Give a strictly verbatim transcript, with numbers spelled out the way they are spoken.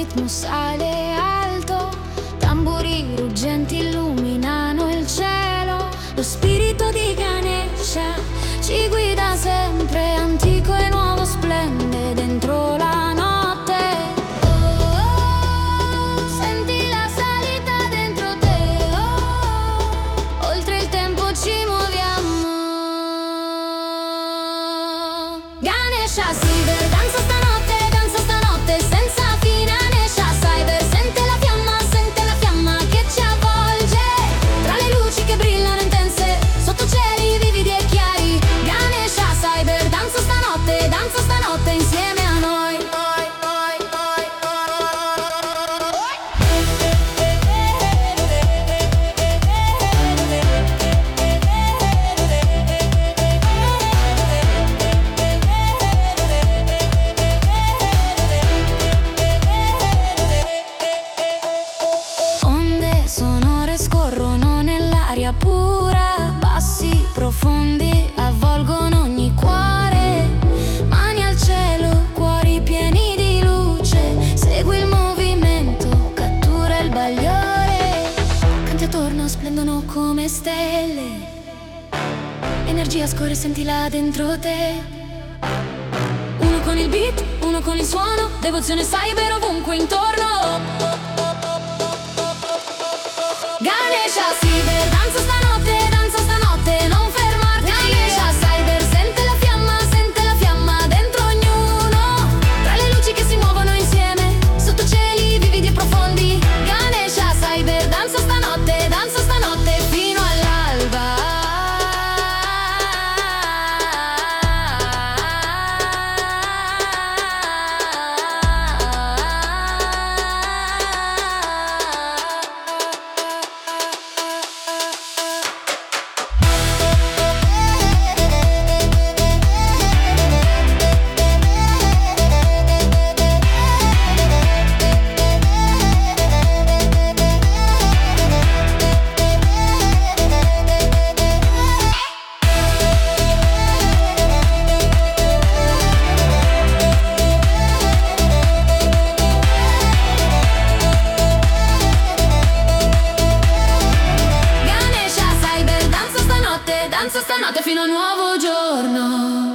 ritmo sale alto, tamburi ruggenti illuminano il cielo. Lo spirito di Ganesha ci guida sempre, antico e nuovo splende dentro la notte. Oh, oh, senti la salita dentro te, oh, oltre il tempo ci muoviamo. Ganesha Cyber danza stanotte, danza stanotte senza fine. Ganesha Cyber sente la fiamma, sente la fiamma che ci avvolge, tra le luci che brillano intense, sotto cieli vividi e chiari. Ganesha Cyber danza stanotte, danza stanotte insieme a noi. Onde sonore scorrono nell'aria pura, bassi profondi avvolgono ogni cuore. Mani al cielo, cuori pieni di luce, segui il movimento, cattura il bagliore. Canti attorno, splendono come stelle, energia scorre, sentila dentro te. Uno con il beat, uno con il suono, devozione cyber ovunque intorno. Ganesha Cyber danza stanotte, danza stanotte, non fermarti. Ganesha Cyber sente la fiamma, sente la fiamma dentro ognuno, tra le luci che si muovono insieme, sotto cieli vividi e profondi. Ganesha Cyber danza stanotte, danza stanotte fino all'alba. Ganesha Cyber danza stanotte, danza stanotte fino a nuovo giorno.